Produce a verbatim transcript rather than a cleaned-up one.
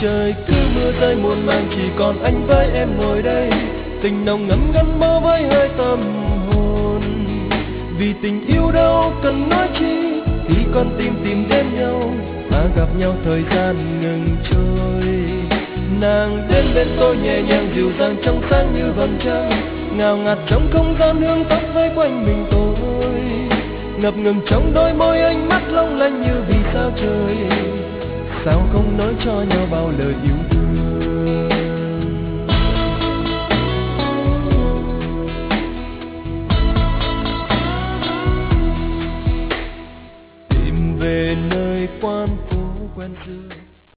Trời cứ mưa rơi muôn màng, chỉ còn anh với em ngồi đây, tình nồng ngấm gắn bó với hơi tâm hồn. Vì tình yêu đâu cần nói chi, khi con tim tìm đến nhau và gặp nhau thời gian ngừng trôi. Nàng đến bên tôi nhẹ nhàng dịu dàng trong sáng như vầng trăng, ngào ngạt trong không gian hương tóc vây quanh mình tôi, ngập ngừng trong đôi môi ánh mắt long lanh như vì sao trời. Sao không nói cho nhau bao lời yêu thương.